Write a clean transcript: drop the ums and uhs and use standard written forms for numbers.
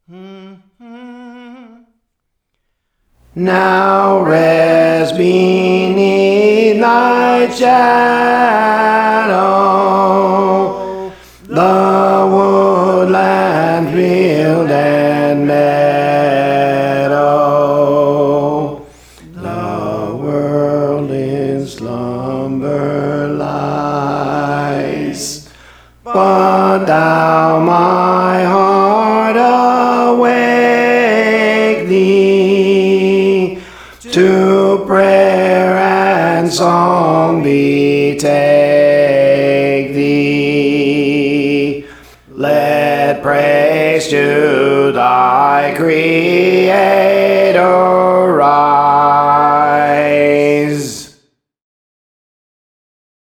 Now rest beneath thy shadow, the woodland, field, and meadow. The world in slumber lies, but thou, my heart, awake thee, to prayer and song betake thee. Let praise to thy Creator rise.